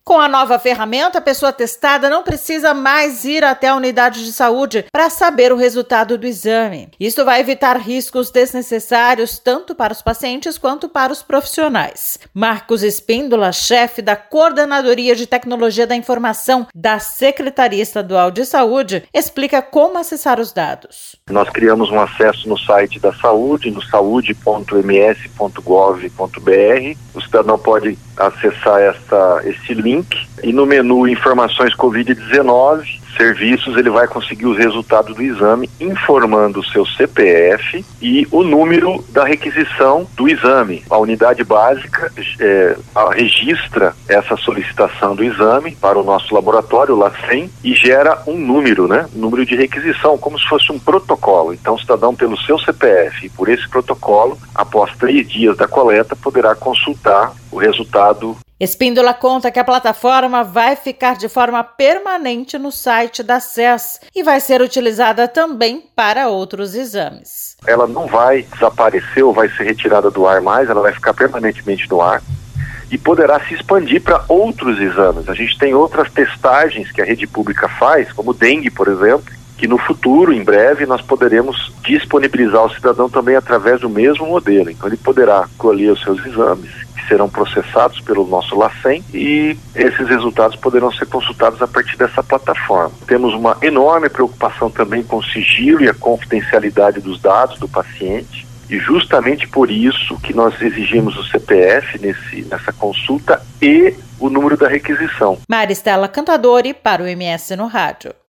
Com a nova ferramenta, a pessoa testada não precisa mais ir até a unidade de saúde para saber o resultado do exame. Isso vai evitar riscos desnecessários tanto para os pacientes quanto para os profissionais. Marcos Espíndola, chefe da Coordenadoria de Tecnologia da Informação da Secretaria Estadual de Saúde, explica como acessar os dados. Nós criamos um acesso no site da saúde, no saude.ms.gov.br. O cidadão pode acessar esse link e no menu Informações Covid-19, Serviços, ele vai conseguir os resultados do exame, informando o seu CPF e o número da requisição do exame. A unidade básica registra essa solicitação do exame para o nosso laboratório, o LACEN, e gera um número, número de requisição, como se fosse um protocolo. Então, o cidadão, pelo seu CPF e por esse protocolo, após 3 dias da coleta, poderá consultar o resultado. Espíndola conta que a plataforma vai ficar de forma permanente no site da SES e vai ser utilizada também para outros exames. Ela não vai desaparecer ou vai ser retirada do ar mais, ela vai ficar permanentemente no ar e poderá se expandir para outros exames. A gente tem outras testagens que a rede pública faz, como dengue, por exemplo, que no futuro, em breve, nós poderemos disponibilizar ao cidadão também através do mesmo modelo. Então ele poderá colher os seus exames, serão processados pelo nosso LACEN e esses resultados poderão ser consultados a partir dessa plataforma. Temos uma enorme preocupação também com o sigilo e a confidencialidade dos dados do paciente e justamente por isso que nós exigimos o CPF nessa consulta e o número da requisição. Maristela Cantadori para o MS no Rádio.